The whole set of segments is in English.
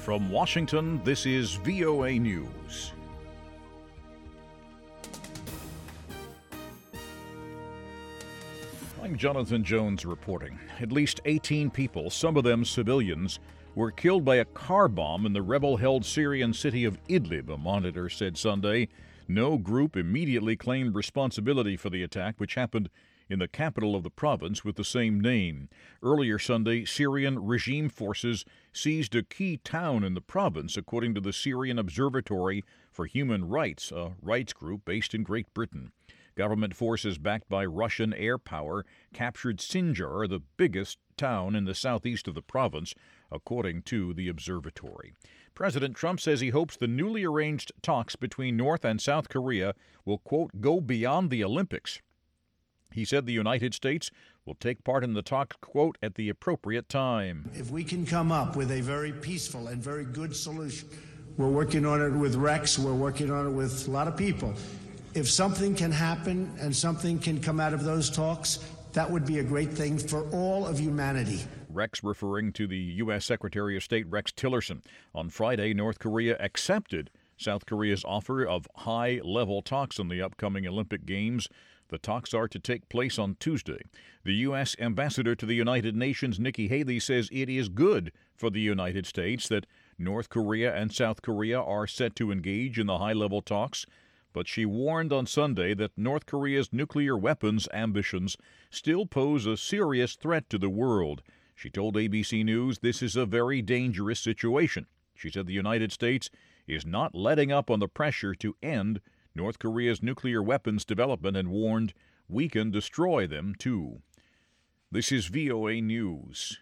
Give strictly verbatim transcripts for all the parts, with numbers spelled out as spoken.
From Washington, this is V O A News. I'm Jonathan Jones reporting. At least eighteen people, some of them civilians, were killed by a car bomb in the rebel-held Syrian city of Idlib, a monitor said Sunday. No group immediately claimed responsibility for the attack, which happened in the capital of the province with the same name. Earlier Sunday, Syrian regime forces seized a key town in the province, according to the Syrian Observatory for Human Rights, a rights group based in Great Britain. Government forces backed by Russian air power captured Sinjar, the biggest town in the southeast of the province, according to the observatory. President Trump says he hopes the newly arranged talks between North and South Korea will, quote, go beyond the Olympics. He said the United States will take part in the talks, quote, at the appropriate time. If we can come up with a very peaceful and very good solution, we're working on it with Rex, we're working on it with a lot of people. If something can happen and something can come out of those talks, that would be a great thing for all of humanity. Rex referring to the U S. Secretary of State Rex Tillerson. On Friday, North Korea accepted South Korea's offer of high-level talks on the upcoming Olympic Games. The talks are to take place on Tuesday. The U S. ambassador to the United Nations, Nikki Haley, says it is good for the United States that North Korea and South Korea are set to engage in the high-level talks, but she warned on Sunday that North Korea's nuclear weapons ambitions still pose a serious threat to the world. She told A B C News this is a very dangerous situation. She said the United States is not letting up on the pressure to end North Korea's nuclear weapons development and warned we can destroy them, too. This is V O A News.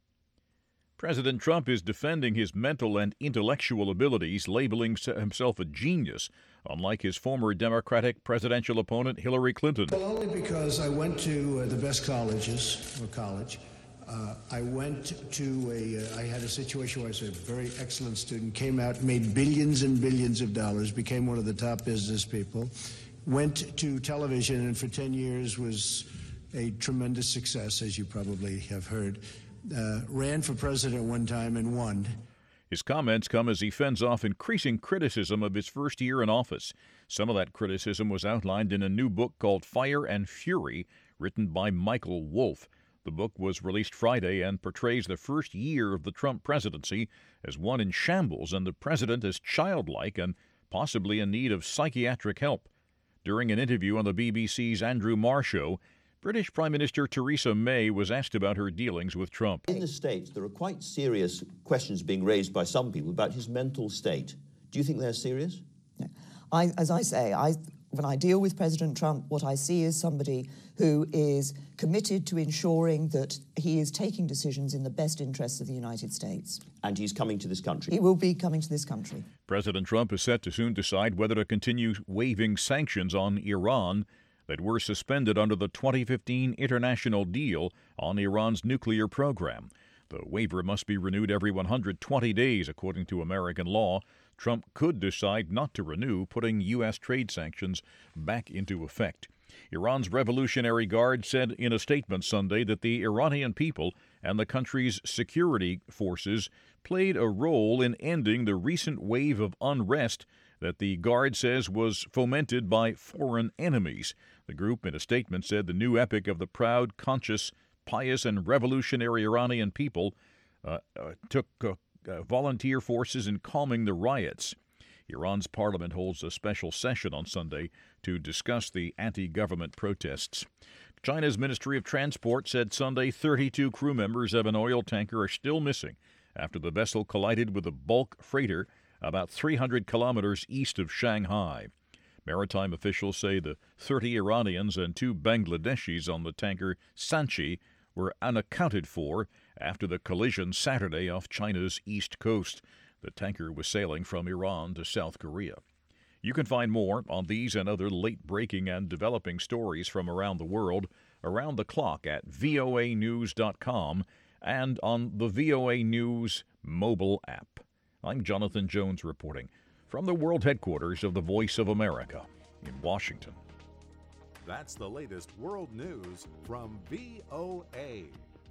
President Trump is defending his mental and intellectual abilities, labeling himself a genius, unlike his former Democratic presidential opponent Hillary Clinton. Well, only because I went to uh, the best colleges, or college. Uh, I went to a, uh, I had a situation where I was a very excellent student, came out, made billions and billions of dollars, became one of the top business people, went to television, and for ten years was a tremendous success, as you probably have heard. Uh, ran for president one time and won. His comments come as he fends off increasing criticism of his first year in office. Some of that criticism was outlined in a new book called Fire and Fury, written by Michael Wolff. The book was released Friday and portrays the first year of the Trump presidency as one in shambles and the president as childlike and possibly in need of psychiatric help. During an interview on the B B C's Andrew Marr Show, British Prime Minister Theresa May was asked about her dealings with Trump. In the States, there are quite serious questions being raised by some people about his mental state. Do you think they're serious? No. I, as I say, I, when I deal with President Trump, what I see is somebody who is committed to ensuring that he is taking decisions in the best interests of the United States. And he's coming to this country? He will be coming to this country. President Trump is set to soon decide whether to continue waiving sanctions on Iran that were suspended under the twenty fifteen international deal on Iran's nuclear program. The waiver must be renewed every one hundred twenty days, according to American law. Trump could decide not to renew, putting U S trade sanctions back into effect. Iran's Revolutionary Guard said in a statement Sunday that the Iranian people and the country's security forces played a role in ending the recent wave of unrest that the Guard says was fomented by foreign enemies. The group, in a statement, said the new epic of the proud, conscious, pious, and revolutionary Iranian people uh, uh, took uh, uh, volunteer forces in calming the riots. Iran's parliament holds a special session on Sunday to discuss the anti-government protests. China's Ministry of Transport said Sunday thirty-two crew members of an oil tanker are still missing after the vessel collided with a bulk freighter about three hundred kilometers east of Shanghai. Maritime officials say the thirty Iranians and two Bangladeshis on the tanker Sanchi were unaccounted for after the collision Saturday off China's east coast. The tanker was sailing from Iran to South Korea. You can find more on these and other late-breaking and developing stories from around the world around the clock at V O A news dot com and on the V O A News mobile app. I'm Jonathan Jones reporting from the world headquarters of the Voice of America in Washington. That's the latest world news from V O A.